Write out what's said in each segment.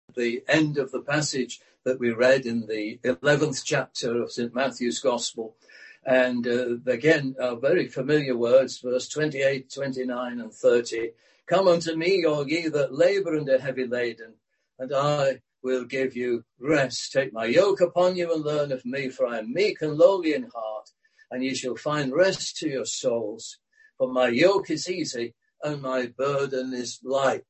the end of the passage that we read in the 11th chapter of St. Matthew's Gospel. And again, very familiar words, verse 28, 29 and 30. Come unto me, all ye that labour and are heavy laden, and I will give you rest. Take my yoke upon you and learn of me, for I am meek and lowly in heart, and ye shall find rest to your souls. For my yoke is easy and my burden is light.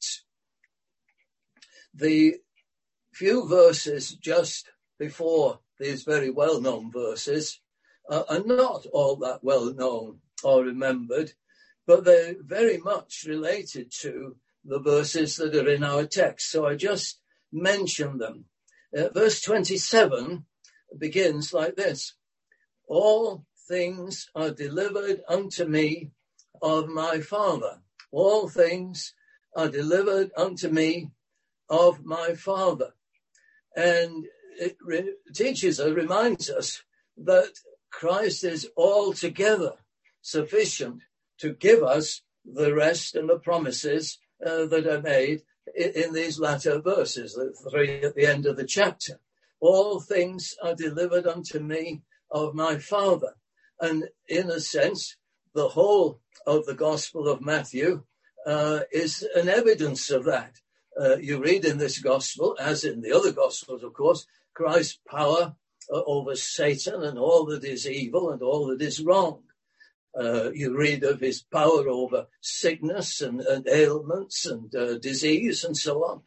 The few verses just before these very well-known verses are not all that well-known or remembered, but they're very much related to the verses that are in our text. So I just mention them. Verse 27 begins like this. All things are delivered unto me of my Father. All things are delivered unto me of my Father. And it teaches us, reminds us that Christ is altogether sufficient to give us the rest and the promises that are made in these latter verses, the three at the end of the chapter. All things are delivered unto me of my Father. And in a sense, the whole of the Gospel of Matthew is an evidence of that. You read in this Gospel, as in the other Gospels, of course, Christ's power over Satan and all that is evil and all that is wrong. You read of his power over sickness and ailments and disease and so on.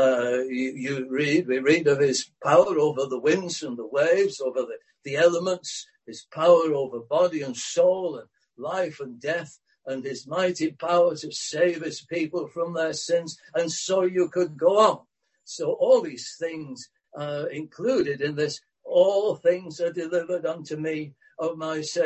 We read of his power over the winds and the waves, over the elements, his power over body and soul and life and death, and his mighty power to save his people from their sins. And so you could go on. So all these things are included in this. All things are delivered unto me of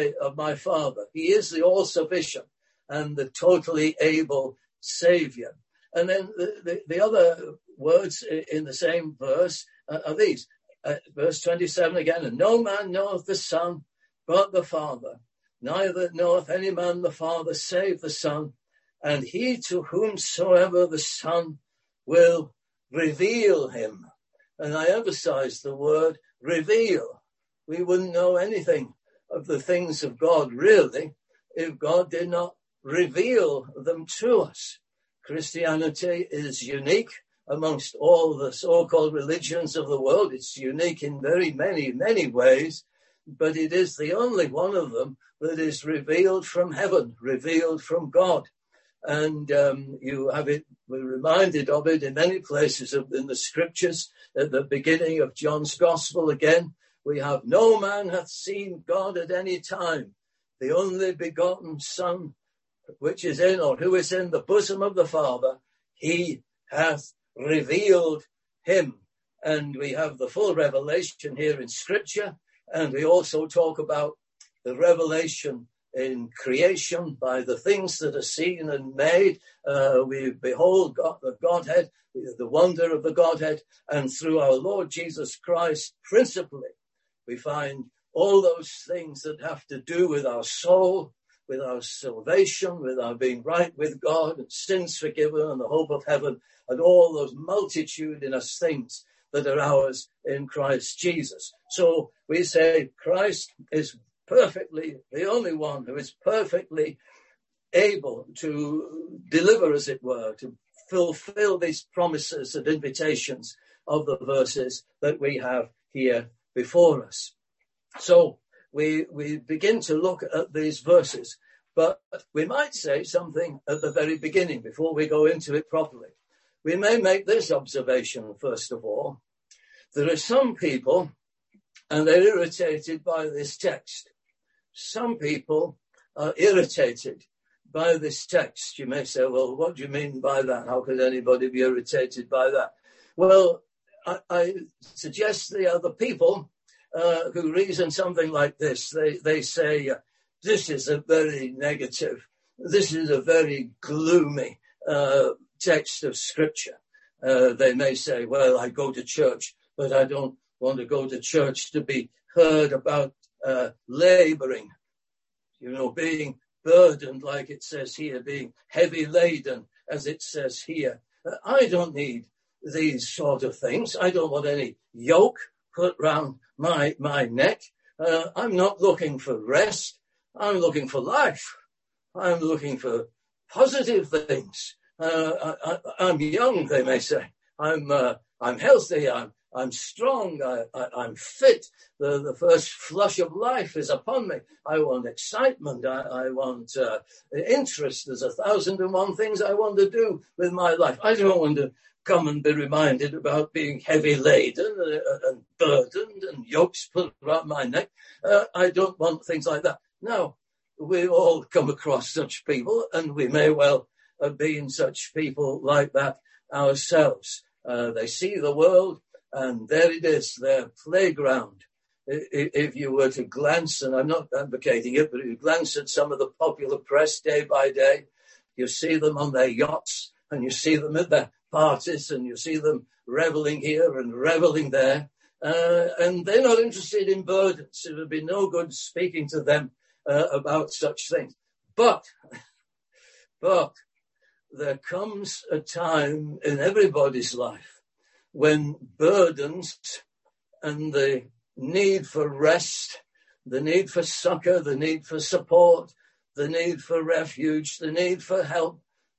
my Father. He is the all-sufficient and the totally able Savior. And then the other words in the same verse are these. Verse 27 again, and no man knoweth the Son but the Father. Neither knoweth any man the Father save the Son, and he to whomsoever the Son will reveal him. And I emphasize the word reveal. We wouldn't know anything of the things of God, really, if God did not reveal them to us. Christianity is unique amongst all the so-called religions of the world. It's unique in very many, many ways, but it is the only one of them that is revealed from heaven, revealed from God. And you have it, we're reminded of it in many places in the scriptures. At the beginning of John's Gospel again, we have, no man hath seen God at any time. The only begotten Son, which is in, or who is in the bosom of the Father, he hath revealed him. And we have the full revelation here in Scripture. And we also talk about the revelation in creation by the things that are seen and made. We behold God, the Godhead, the wonder of the Godhead. And through our Lord Jesus Christ, principally, we find all those things that have to do with our soul, with our salvation, with our being right with God, and sins forgiven, and the hope of heaven, and all those multitudinous things that are ours in Christ Jesus. So we say Christ is perfectly the only one who is perfectly able to deliver, as it were, to fulfill these promises and invitations of the verses that we have here before us. So we begin to look at these verses, but we might say something at the very beginning before we go into it properly. We may make this observation, first of all. There are some people, and they're irritated by this text. Some people are irritated by this text. You may say, well, what do you mean by that? How could anybody be irritated by that? Well, I suggest they are the people who reason something like this. They say, this is a very negative, this is a very gloomy text of Scripture. They may say, well, I go to church, but I don't want to go to church to be heard about laboring, being burdened, like it says here, being heavy laden, as it says here. I don't need these sort of things. I don't want any yoke put round my neck. I'm not looking for rest. I'm looking for life. I'm looking for positive things. I'm young, they may say. I'm healthy. I'm strong. I'm fit. The first flush of life is upon me. I want excitement. I want interest. There's 1,001 things I want to do with my life. I don't want to come and be reminded about being heavy laden and burdened and yokes put around my neck. I don't want things like that. Now, we all come across such people, and we may well have been such people like that ourselves. They see the world, and there it is, their playground. If you were to glance, and I'm not advocating it, but if you glance at some of the popular press day by day, you see them on their yachts, and you see them at their parties, and you see them reveling here and reveling there, and they're not interested in burdens. It would be no good speaking to them about such things. But there comes a time in everybody's life when burdens and the need for rest, the need for succor, the need for support, the need for refuge, the need for help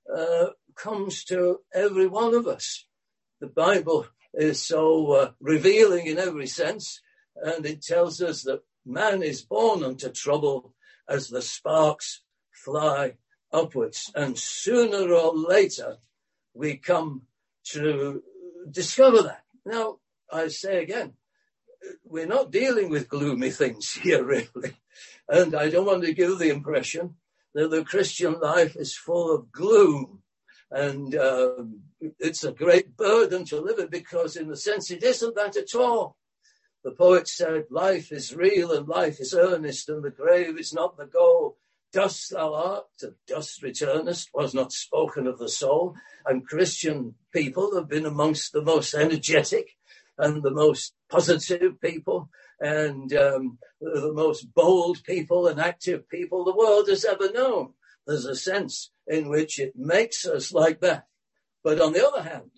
comes to every one of us. The Bible is so revealing in every sense, and it tells us that man is born unto trouble as the sparks fly upwards. And sooner or later, we come to discover that. Now, I say again, we're not dealing with gloomy things here, really. And I don't want to give the impression that the Christian life is full of gloom. And it's a great burden to live it, because in a sense it isn't that at all. The poet said, life is real and life is earnest, and the grave is not the goal. Dust thou art, to dust returnest, was not spoken of the soul. And Christian people have been amongst the most energetic and the most positive people and the most bold people and active people the world has ever known. There's a sense in which it makes us like that. But on the other hand,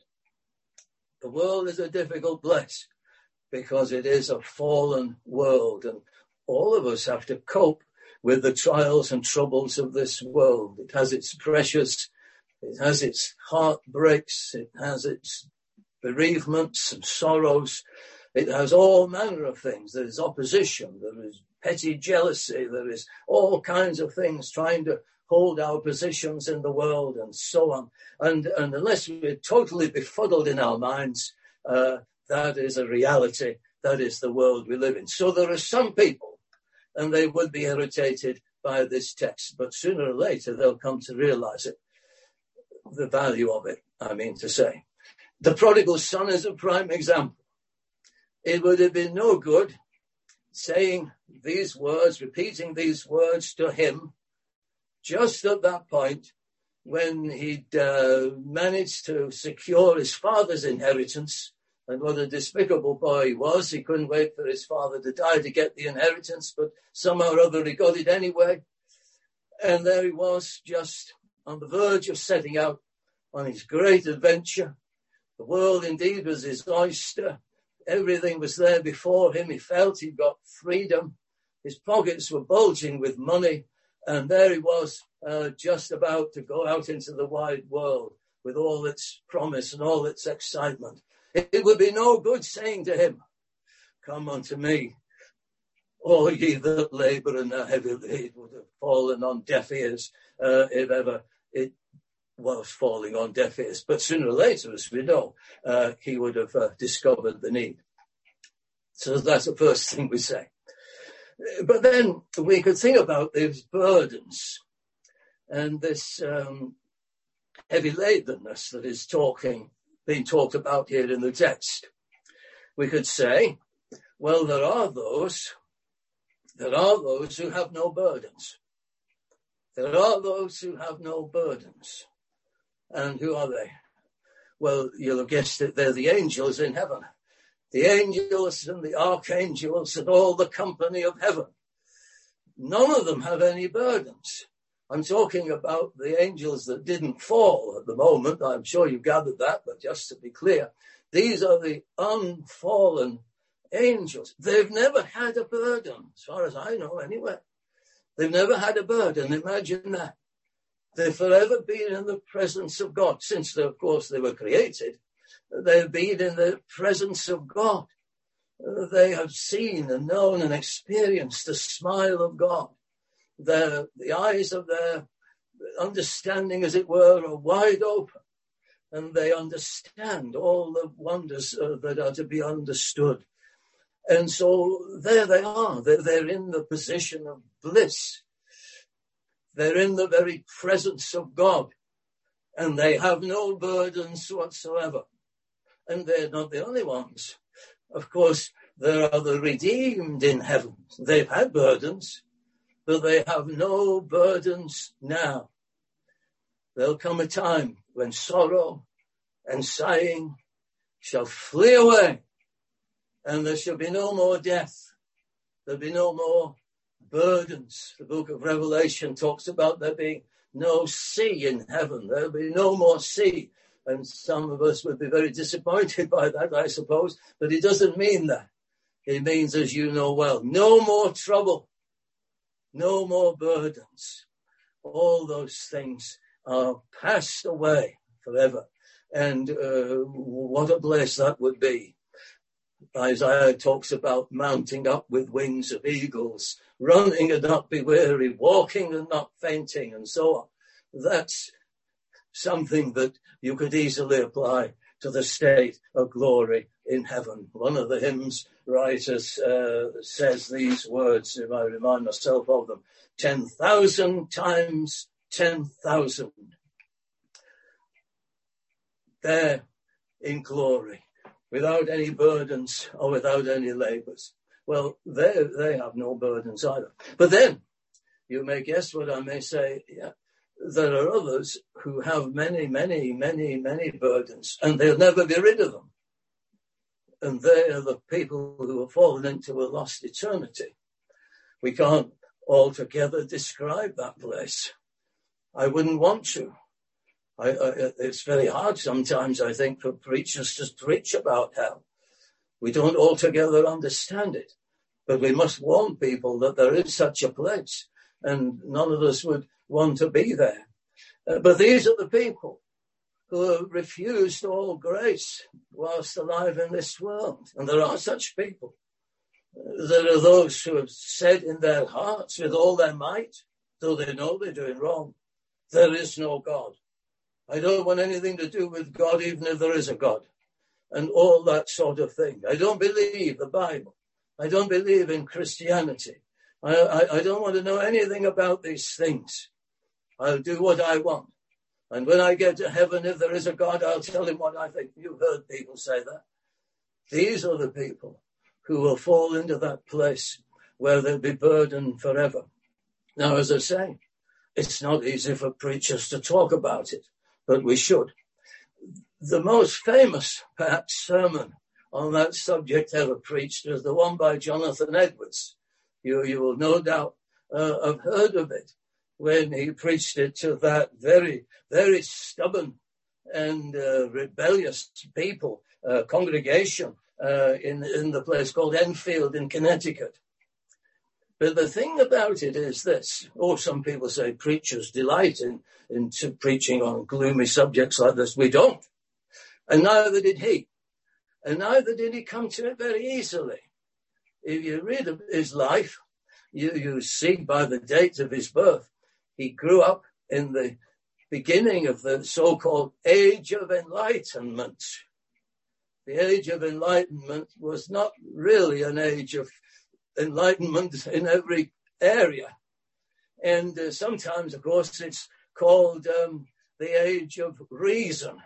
the world is a difficult place because it is a fallen world, and all of us have to cope with the trials and troubles of this world. It has its pressures, it has its heartbreaks, it has its bereavements and sorrows. It has all manner of things. There is opposition, there is petty jealousy, there is all kinds of things trying to hold our positions in the world and so on. And unless we're totally befuddled in our minds, that is a reality. That is the world we live in. So there are some people, and they would be irritated by this text, but sooner or later they'll come to realize it, the value of it, I mean to say. The prodigal son is a prime example. It would have been no good saying these words, repeating these words to him, just at that point when he'd managed to secure his father's inheritance. And what a despicable boy he was. He couldn't wait for his father to die to get the inheritance, but somehow or other he got it anyway. And there he was, just on the verge of setting out on his great adventure. The world indeed was his oyster. Everything was there before him. He felt he'd got freedom. His pockets were bulging with money. And there he was, just about to go out into the wide world with all its promise and all its excitement. It would be no good saying to him, come unto me, all ye that labor and are heavy laden. It would have fallen on deaf ears, if ever it was falling on deaf ears. But sooner or later, as we know, he would have discovered the need. So that's the first thing we say. But then we could think about these burdens and this heavy ladenness that is being talked about here in the text. We could say, well, there are those who have no burdens. There are those who have no burdens. And who are they? Well, you'll have guessed it, they're the angels in heaven. The angels and the archangels and all the company of heaven. None of them have any burdens. I'm talking about the angels that didn't fall at the moment. I'm sure you gathered that, but just to be clear, these are the unfallen angels. They've never had a burden, as far as I know anyway. They've never had a burden. Imagine that. They've forever been in the presence of God. Since, of course, they were created, they've been in the presence of God. They have seen and known and experienced the smile of God. The eyes of their understanding, as it were, are wide open, and they understand all the wonders that are to be understood. And so there they are. They're in the position of bliss. They're in the very presence of God, and they have no burdens whatsoever. And they're not the only ones. Of course, there are the redeemed in heaven. They've had burdens, but they have no burdens now. There'll come a time when sorrow and sighing shall flee away, and there shall be no more death. There'll be no more burdens. The book of Revelation talks about there being no sea in heaven. There'll be no more sea. And some of us would be very disappointed by that, I suppose. But it doesn't mean that. It means, as you know well, no more trouble, no more burdens. All those things are passed away forever. And what a bliss that would be. Isaiah talks about mounting up with wings of eagles, running and not be weary, walking and not fainting, and so on. That's something that you could easily apply to the state of glory in heaven. One of the hymns writers says these words, if I remind myself of them, 10,000 times 10,000. There in glory, without any burdens or without any labors. Well, they have no burdens either. But then, you may guess what I may say, yeah, there are others who have many, many, many, many burdens, and they'll never be rid of them. And they are the people who have fallen into a lost eternity. We can't altogether describe that place. I wouldn't want to. It's very hard sometimes, I think, for preachers to preach about hell. We don't altogether understand it, but we must warn people that there is such a place, and none of us would want to be there. But these are the people who have refused all grace whilst alive in this world. And there are such people. There are those who have said in their hearts with all their might, though they know they're doing wrong, there is no God. I don't want anything to do with God, even if there is a God, and all that sort of thing. I don't believe the Bible. I don't believe in Christianity. I don't want to know anything about these things. I'll do what I want. And when I get to heaven, if there is a God, I'll tell him what I think. You've heard people say that. These are the people who will fall into that place where they'll be burdened forever. Now, as I say, it's not easy for preachers to talk about it, but we should. The most famous, perhaps, sermon on that subject ever preached is the one by Jonathan Edwards. You will no doubt have heard of it when he preached it to that very, very stubborn and rebellious people, congregation in the place called Enfield in Connecticut. But the thing about it is this, or some people say preachers delight in preaching on gloomy subjects like this. We don't. And neither did he. And neither did he come to it very easily. If you read of his life, you see by the date of his birth, he grew up in the beginning of the so-called Age of Enlightenment. The Age of Enlightenment was not really an age of enlightenment in every area. And sometimes, of course, it's called the Age of Reason.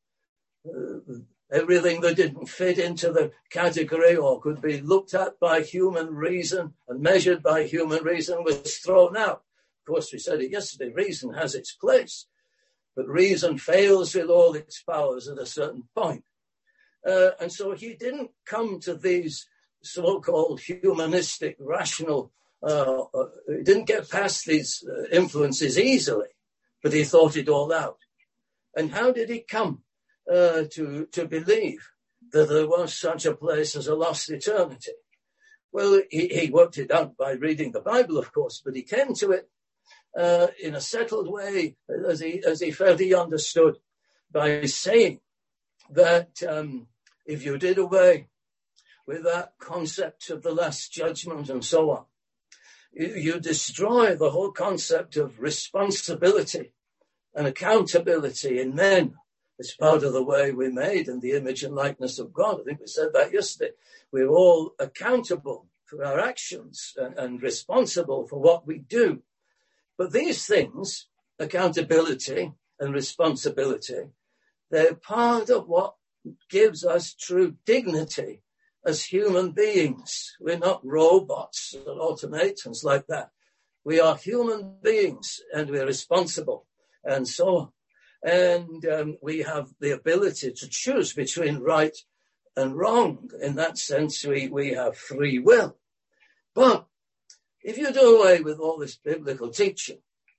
Everything that didn't fit into the category or could be looked at by human reason and measured by human reason was thrown out. Of course, we said it yesterday, reason has its place, but reason fails with all its powers at a certain point. And so he didn't come to these so-called humanistic, rational He didn't get past these influences easily, but he thought it all out. And how did he come to believe that there was such a place as a lost eternity? Well, he worked it out by reading the Bible, of course, but he came to it in a settled way, as he felt he understood, by saying that if you did away with that concept of the last judgment and so on, you destroy the whole concept of responsibility and accountability in men. It's part of the way we're made in the image and likeness of God. I think we said that yesterday. We're all accountable for our actions and responsible for what we do. But these things, accountability and responsibility, they're part of what gives us true dignity as human beings. We're not robots or automatons like that. We are human beings and we're responsible and so on. And we have the ability to choose between right and wrong. In that sense, we have free will. But if you do away with all this biblical teaching,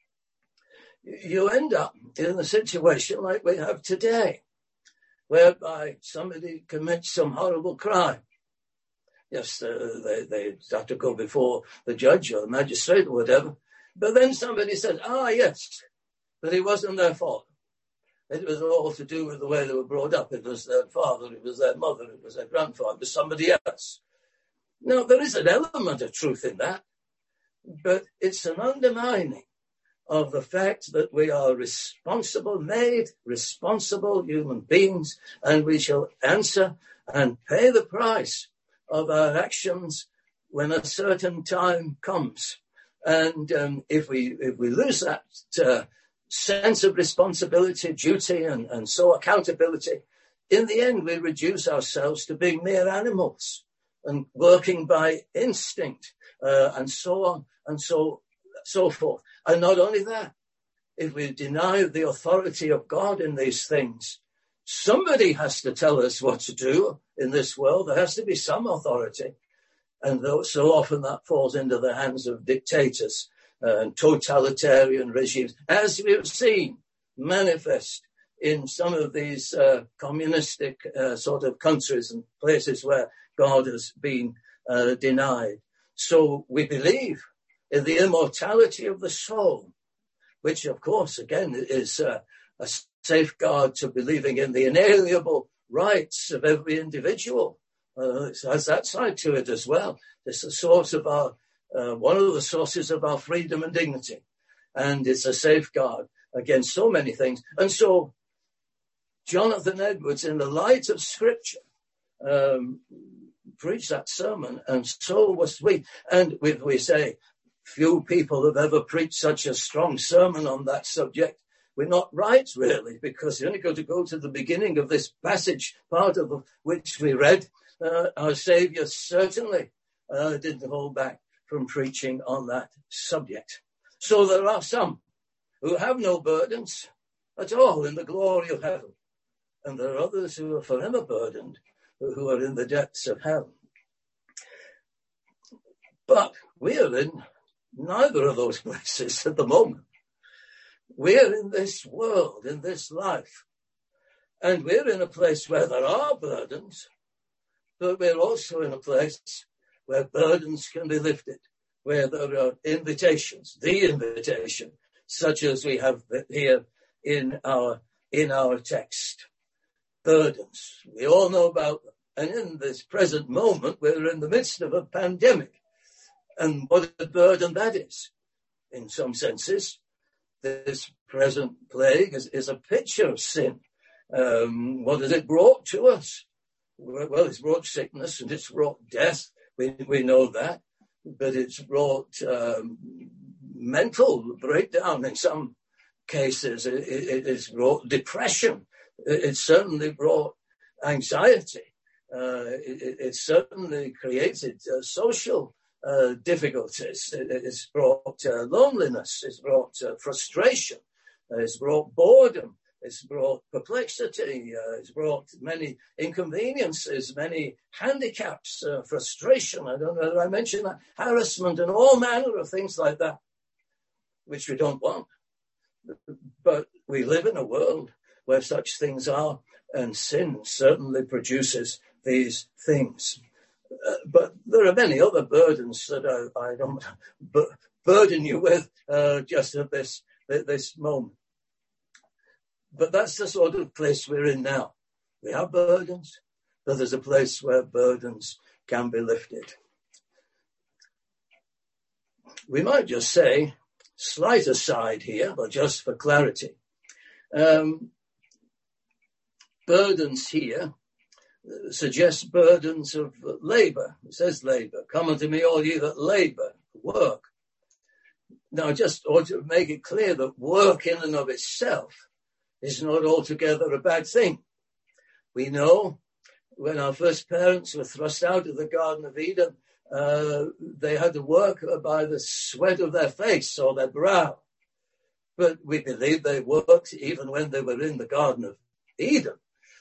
you end up in a situation like we have today, whereby somebody commits some horrible crime. Yes, they have to go before the judge or the magistrate or whatever. But then somebody says, yes, but it wasn't their fault. It was all to do with the way they were brought up. It was their father, it was their mother, it was their grandfather, it was somebody else. Now, there is an element of truth in that, but it's an undermining of the fact that we are made responsible human beings, and we shall answer and pay the price of our actions when a certain time comes. And if we lose that sense of responsibility, duty, and so accountability, in the end we reduce ourselves to being mere animals and working by instinct and so on and so forth. And not only that, if we deny the authority of God in these things, somebody has to tell us what to do in this world. There has to be some authority. And so often that falls into the hands of dictators and totalitarian regimes, as we have seen manifest in some of these communistic sort of countries and places where God has been denied. So we believe in the immortality of the soul, which, of course, again, is a safeguard to believing in the inalienable rights of every individual. It has that side to it as well. It's a source of our, one of the sources of our freedom and dignity. And it's a safeguard against so many things. And so Jonathan Edwards, in the light of Scripture, preached that sermon, and so was we. And we say, few people have ever preached such a strong sermon on that subject. We're not right, really, because you only got to go to the beginning of this passage, part of which we read. Our Saviour certainly didn't hold back from preaching on that subject. So there are some who have no burdens at all in the glory of heaven. And there are others who are forever burdened, who are in the depths of hell. But we are in neither of those places at the moment. We're in this world, in this life. And we're in a place where there are burdens, but we're also in a place where burdens can be lifted, where there are invitations, the invitation, such as we have here in our text. Burdens. We all know about them. And in this present moment, we're in the midst of a pandemic. And what a burden that is, in some senses. This present plague is a picture of sin. What has it brought to us? Well, it's brought sickness and it's brought death. We know that. But it's brought mental breakdown in some cases. It's brought depression. It certainly brought anxiety. It certainly created social difficulties. It's brought loneliness. It's brought frustration. It's brought boredom. It's brought perplexity. It's brought many inconveniences, many handicaps, frustration. I don't know whether I mentioned that, harassment and all manner of things like that, which we don't want. But we live in a world where such things are, and sin certainly produces these things. But there are many other burdens that I don't burden you with just at this moment. But that's the sort of place we're in now. We have burdens, but there's a place where burdens can be lifted. We might just say, slight aside here, but just for clarity, burdens here suggest burdens of labour. It says labour. Come unto me, all ye that labour, work. Now, just ought to make it clear that work in and of itself is not altogether a bad thing. We know when our first parents were thrust out of the Garden of Eden, they had to work by the sweat of their face or their brow. But we believe they worked even when they were in the Garden of Eden,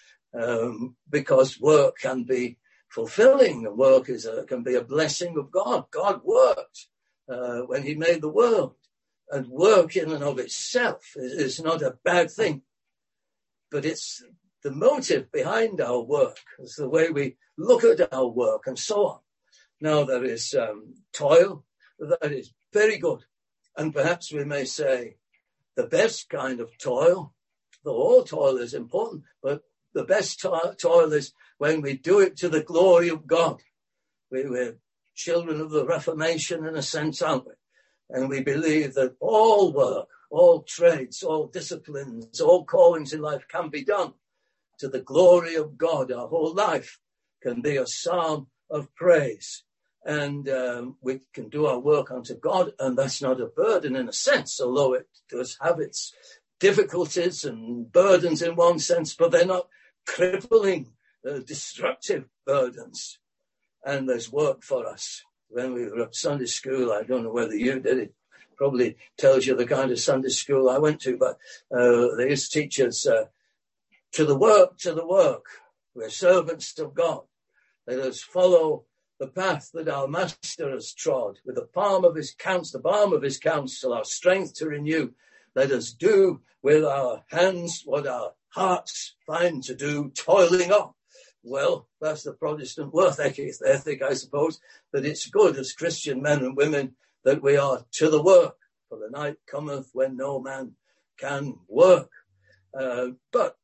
because work can be fulfilling, and work can be a blessing of God. God worked when he made the world, and work in and of itself is not a bad thing. But it's the motive behind our work, it's the way we look at our work and so on. Now there is toil that is very good, and perhaps we may say the best kind of toil, though all toil is important, but the best toil is when we do it to the glory of God. We're children of the Reformation in a sense, aren't we? And we believe that all work, all trades, all disciplines, all callings in life can be done to the glory of God. Our whole life can be a psalm of praise. And we can do our work unto God, and that's not a burden in a sense, although it does have its difficulties and burdens in one sense, but they're not crippling, destructive burdens. And there's work for us. When we were at Sunday school, I don't know whether you did it, probably tells you the kind of Sunday school I went to, but they used to teach us to the work. We're servants of God. Let us follow the path that our Master has trod with the balm of his counsel, our strength to renew. Let us do with our hands what our hearts find to do, toiling on. Well, that's the Protestant work ethic, I suppose, that it's good as Christian men and women that we are to the work, for the night cometh when no man can work. But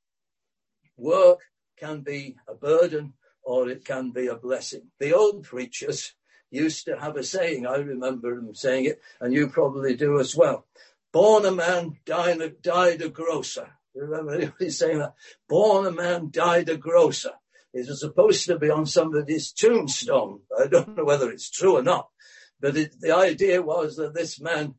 work can be a burden or it can be a blessing. The old preachers used to have a saying, I remember them saying it, and you probably do as well. Born a man, died a grocer. You remember anybody saying that? Born a man, died a grocer. It was supposed to be on somebody's tombstone. I don't know whether it's true or not, but the idea was that this man,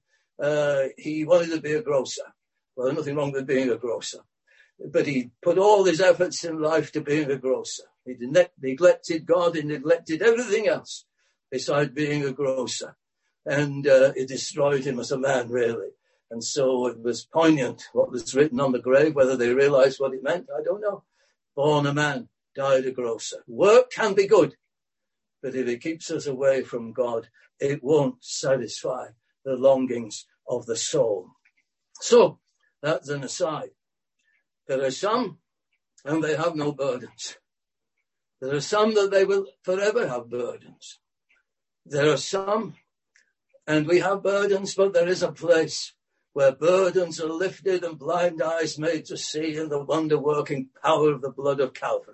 he wanted to be a grocer. Well, there's nothing wrong with being a grocer, but he put all his efforts in life to being a grocer. He neglected God, he neglected everything else besides being a grocer, and it destroyed him as a man, really. And so it was poignant what was written on the grave. Whether they realized what it meant, I don't know. Born a man, died a grocer. Work can be good, but if it keeps us away from God, it won't satisfy the longings of the soul. So that's an aside. There are some, and they have no burdens. There are some that they will forever have burdens. There are some, and we have burdens, but there is a place where burdens are lifted and blind eyes made to see in the wonder-working power of the blood of Calvary.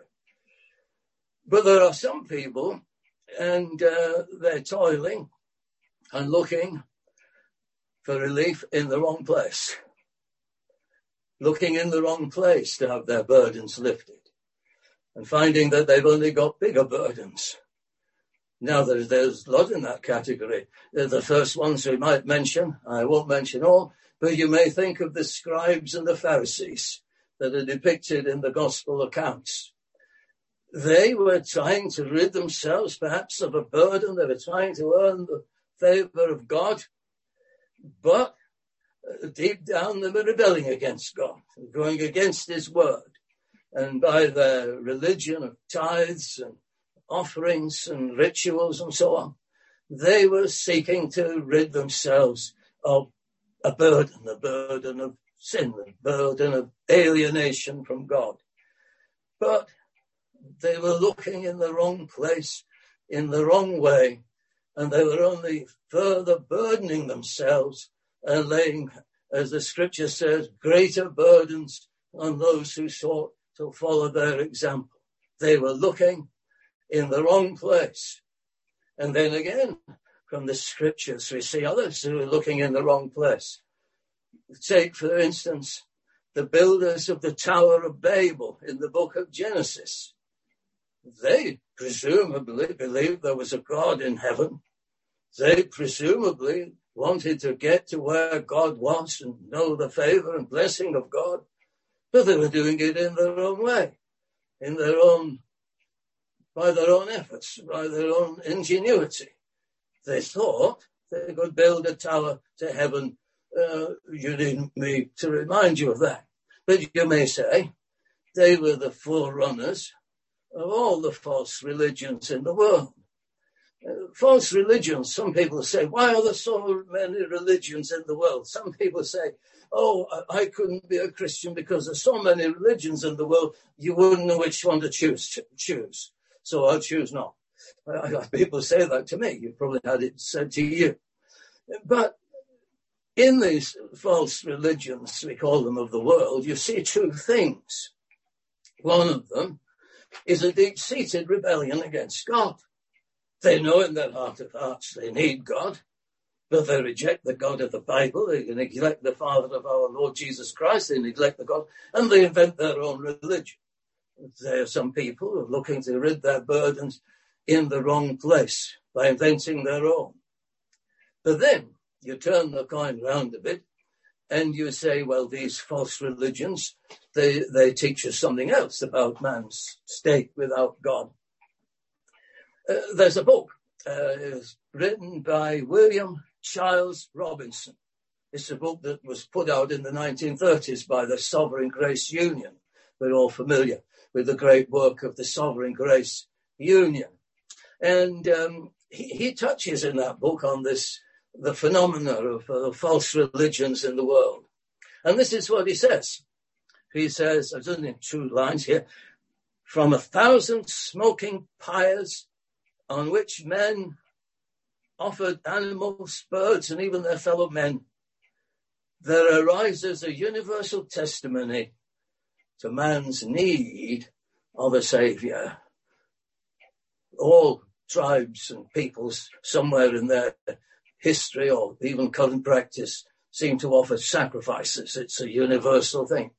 But there are some people, and they're toiling and looking for relief in the wrong place. Looking in the wrong place to have their burdens lifted. And finding that they've only got bigger burdens. Now, there's a lot in that category. The first ones we might mention, I won't mention all, but you may think of the scribes and the Pharisees that are depicted in the gospel accounts. They were trying to rid themselves perhaps of a burden. They were trying to earn the favor of God. But deep down they were rebelling against God, going against his word. And by their religion of tithes and offerings and rituals and so on, they were seeking to rid themselves of a burden of sin, a burden of alienation from God. But they were looking in the wrong place, in the wrong way, and they were only further burdening themselves and laying, as the scripture says, greater burdens on those who sought to follow their example. They were looking in the wrong place. And then again, from the scriptures, we see others who are looking in the wrong place. Take, for instance, the builders of the Tower of Babel in the book of Genesis. They presumably believed there was a God in heaven. They presumably wanted to get to where God was and know the favor and blessing of God. But they were doing it in their own way, by their own efforts, by their own ingenuity. They thought they could build a tower to heaven. You need me to remind you of that. But you may say they were the forerunners of all the false religions in the world. False religions, some people say, why are there so many religions in the world? Some people say, oh, I couldn't be a Christian because there's so many religions in the world, you wouldn't know which one to choose. So I'll choose not. People say that to me. You probably had it said to you. But in these false religions, we call them of the world, you see two things. One of them is a deep-seated rebellion against God. They know in their heart of hearts they need God, but they reject the God of the Bible. They neglect the Father of our Lord Jesus Christ. They neglect the God, and they invent their own religion. There are some people who are looking to rid their burdens in the wrong place by inventing their own. But then you turn the coin round a bit and you say, well, these false religions, they teach us something else about man's state without God. There's a book written by William Charles Robinson. It's a book that was put out in the 1930s by the Sovereign Grace Union. We're all familiar with the great work of the Sovereign Grace Union. And he touches in that book on the phenomena of false religions in the world. And this is what he says. He says, I've done in 2 lines here, from 1,000 smoking pyres on which men offered animals, birds, and even their fellow men, there arises a universal testimony to man's need of a saviour. All tribes and peoples somewhere in their history or even current practice seem to offer sacrifices. It's a universal thing.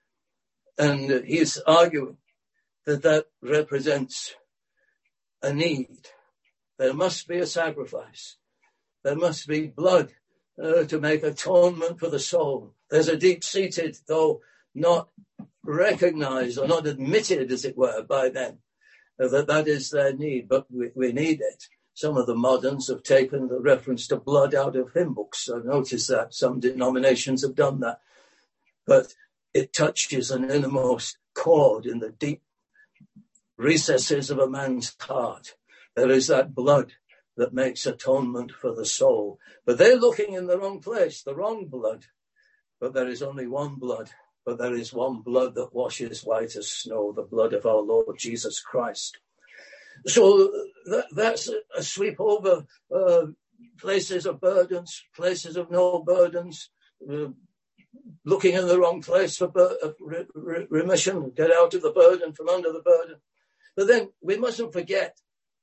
And he's arguing that represents a need. There must be a sacrifice. There must be blood to make atonement for the soul. There's a deep-seated, though not recognized or not admitted, as it were, by them, that is their need, but we need it. Some of the moderns have taken the reference to blood out of hymn books. So notice that some denominations have done that. But it touches an innermost chord in the deep recesses of a man's heart. There is that blood that makes atonement for the soul. But they're looking in the wrong place, the wrong blood. But there is only one blood. But there is one blood that washes white as snow, the blood of our Lord Jesus Christ. So that's a sweep over places of burdens, places of no burdens, looking in the wrong place for remission, get out of the burden, from under the burden. But then we mustn't forget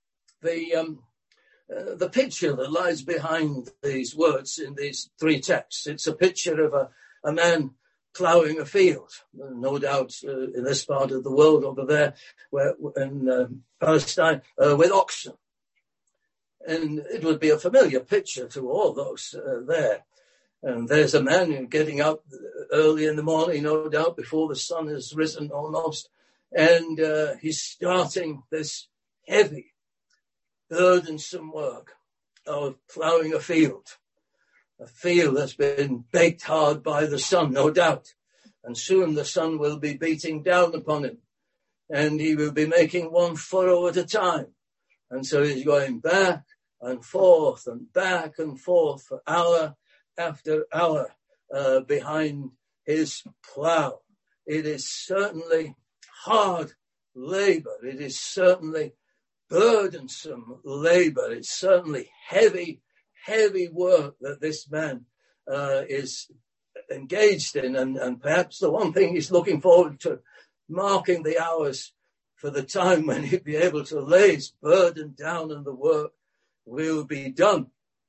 the picture that lies behind these words in these 3 texts. It's a picture of a man ploughing a field, no doubt in this part of the world over there, where in Palestine, with oxen. And it would be a familiar picture to all those there. And there's a man getting up early in the morning, no doubt, before the sun has risen almost, and he's starting this heavy, burdensome work of ploughing a field. a field that's been baked hard by the sun, no doubt. And soon the sun will be beating down upon him, and he will be making one furrow at a time. And so he's going back and forth for hour after hour behind his plough. It is certainly hard labor. It is certainly burdensome labor. It's certainly heavy work that this man is engaged in. And perhaps the one thing he's looking forward to, marking the hours for the time when he'll be able to lay his burden down and the work will be done.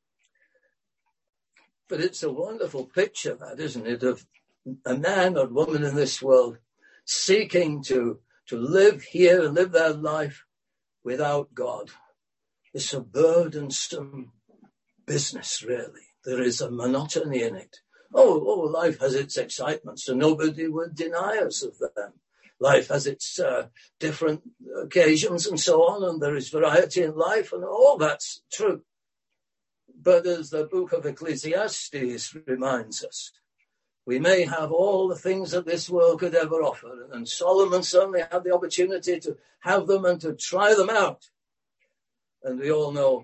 But it's a wonderful picture, that, isn't it, of a man or woman in this world seeking to live here and live their life without God. It's a burdensome business, really. There is a monotony in it. Oh, life has its excitements, and nobody would deny us of them. Life has its different occasions and so on, and there is variety in life, and all that's true. But as the book of Ecclesiastes reminds us, we may have all the things that this world could ever offer, and Solomon certainly had the opportunity to have them and to try them out. And we all know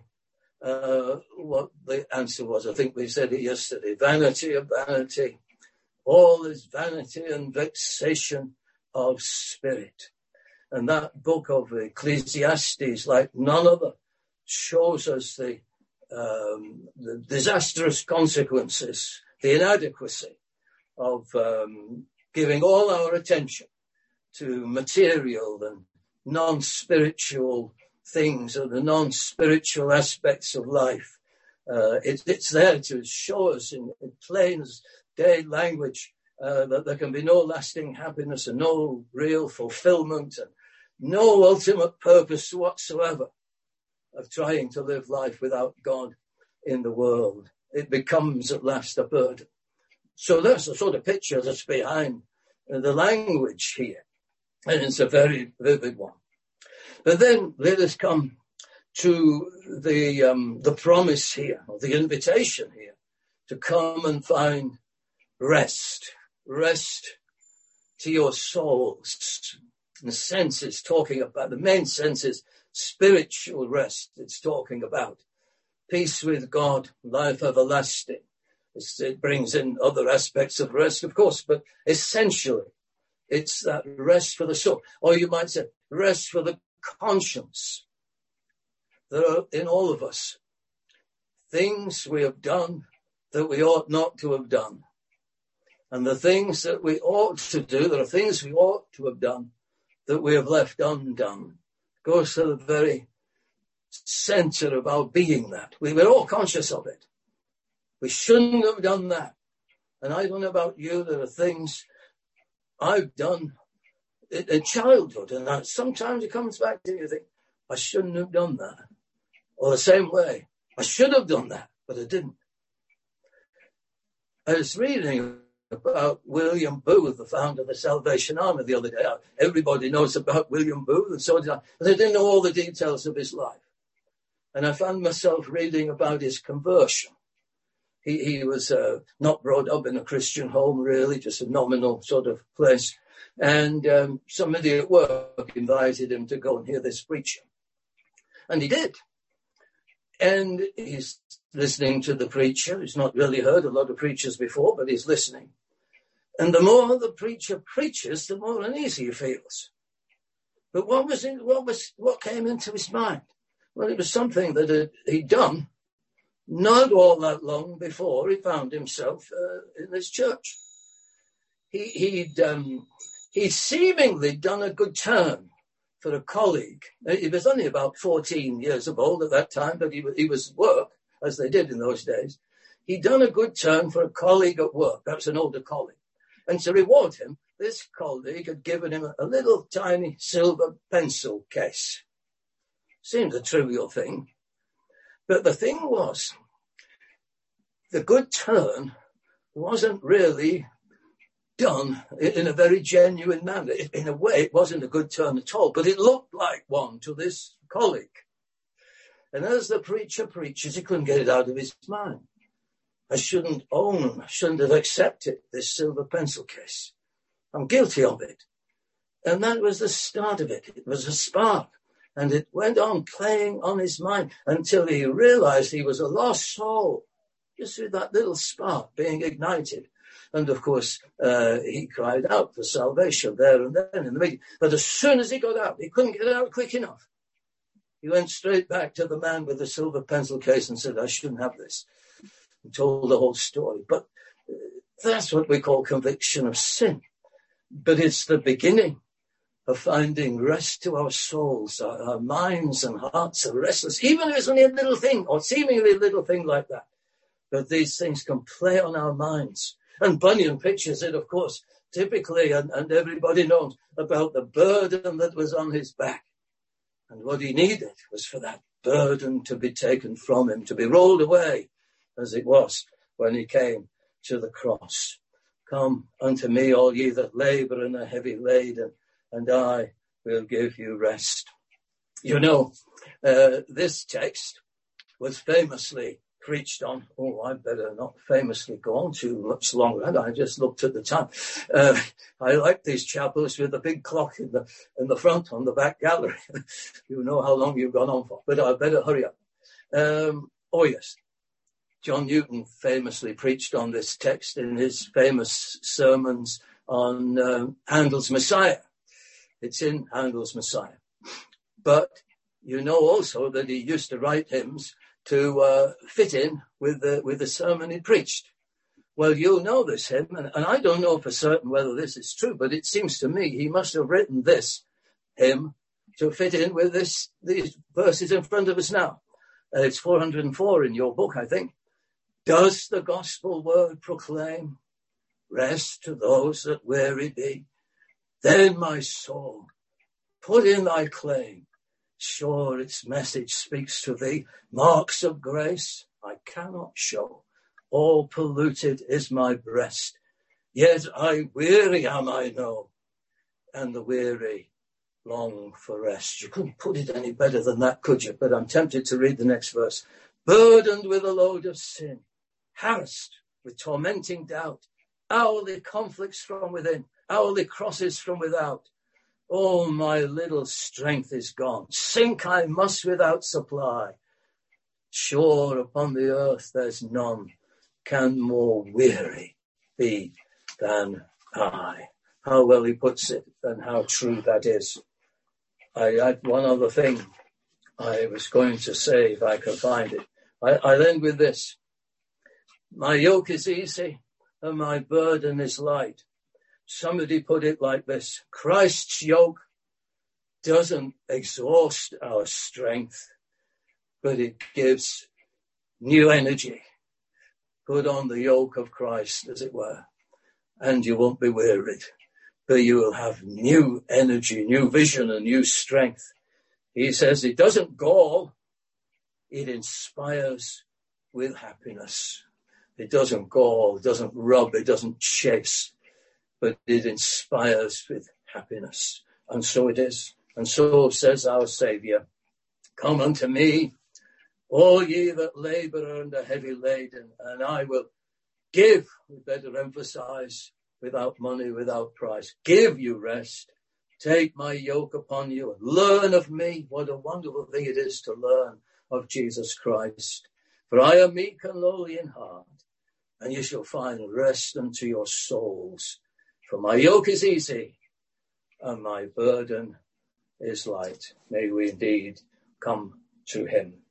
what the answer was. I think we said it yesterday. Vanity of vanity. All is vanity and vexation of spirit. And that book of Ecclesiastes, like none other, shows us the disastrous consequences, the inadequacy of giving all our attention to material and non-spiritual things or the non-spiritual aspects of life. It's there to show us in plain as day language that there can be no lasting happiness and no real fulfillment and no ultimate purpose whatsoever of trying to live life without God in the world. It becomes at last a burden. So that's the sort of picture that's behind the language here. And it's a very vivid one. But then let us come to the promise here, or the invitation here, to come and find rest. Rest to your souls. In a sense, it's talking about, the main sense is spiritual rest. It's talking about peace with God, life everlasting. It brings in other aspects of rest, of course, but essentially it's that rest for the soul. Or you might say rest for the conscience. There are in all of us things we have done that we ought not to have done. And the things that we ought to do, there are things we ought to have done that we have left undone. It goes to the very center of our being that. We're all conscious of it. We shouldn't have done that. And I don't know about you, there are things I've done in childhood, and sometimes it comes back to you think, I shouldn't have done that. Or the same way, I should have done that, but I didn't. I was reading about William Booth, the founder of the Salvation Army, the other day. Everybody knows about William Booth, and so did I. But I didn't know all the details of his life. And I found myself reading about his conversion. He was not brought up in a Christian home, really, just a nominal sort of place. And somebody at work invited him to go and hear this preacher. And he did. And he's listening to the preacher. He's not really heard a lot of preachers before, but he's listening. And the more the preacher preaches, the more uneasy he feels. But what came into his mind? Well, it was something that he'd done not all that long before he found himself in this church. He'd seemingly done a good turn for a colleague. He was only about 14 years old at that time, but he was at work, as they did in those days. He'd done a good turn for a colleague at work, perhaps an older colleague. And to reward him, this colleague had given him a little tiny silver pencil case. Seems a trivial thing. But the thing was, the good turn wasn't really done in a very genuine manner. In a way, it wasn't a good turn at all, but it looked like one to this colleague. And as the preacher preaches, he couldn't get it out of his mind. I shouldn't have accepted this silver pencil case. I'm guilty of it. And that was the start of it. It was a spark. And it went on playing on his mind until he realized he was a lost soul. Just with that little spark being ignited. And of course, he cried out for salvation there and then in the meeting. But as soon as he got out, he couldn't get out quick enough. He went straight back to the man with the silver pencil case and said, I shouldn't have this. And told the whole story. But that's what we call conviction of sin. But it's the beginning of finding rest to our souls. Our minds and hearts are restless, even if it's only a little thing or seemingly a little thing like that. But these things can play on our minds. And Bunyan pictures it, of course, typically, and everybody knows about the burden that was on his back. And what he needed was for that burden to be taken from him, to be rolled away, as it was when he came to the cross. Come unto me, all ye that labor and are heavy laden, and I will give you rest. You know, this text was famously preached on. Oh, I better not famously go on too much longer. I just looked at the time. I like these chapels with the big clock in the front on the back gallery. You know how long you've gone on for, but I better hurry up. Oh yes, John Newton famously preached on this text in his famous sermons on Handel's Messiah. It's in Handel's Messiah. But you know also that he used to write hymns to fit in with the sermon he preached. Well, you'll know this hymn, and I don't know for certain whether this is true, but it seems to me he must have written this hymn to fit in with these verses in front of us now. It's 404 in your book, I think. Does the gospel word proclaim rest to those that weary be? Then, my soul, put in thy claim. Sure, its message speaks to thee. Marks of grace I cannot show. All polluted is my breast. Yet I weary am, I know, and the weary long for rest. You couldn't put it any better than that, could you? But I'm tempted to read the next verse. Burdened with a load of sin, harassed with tormenting doubt, hourly conflicts from within, hourly crosses from without. Oh, my little strength is gone. Sink I must without supply. Sure upon the earth there's none can more weary be than I. How well he puts it and how true that is. I had one other thing I was going to say if I could find it. I'll end with this. My yoke is easy and my burden is light. Somebody put it like this. Christ's yoke doesn't exhaust our strength, but it gives new energy. Put on the yoke of Christ, as it were, and you won't be wearied, but you will have new energy, new vision, and new strength. He says it doesn't gall, it inspires with happiness. It doesn't gall, it doesn't rub, it doesn't chase, but it inspires with happiness. And so it is. And so says our Saviour, come unto me, all ye that labour and are heavy laden, and I will give, we better emphasize, without money, without price, give you rest. Take my yoke upon you and learn of me. What a wonderful thing it is to learn of Jesus Christ. For I am meek and lowly in heart, and you shall find rest unto your souls. For my yoke is easy, and my burden is light. May we indeed come to him.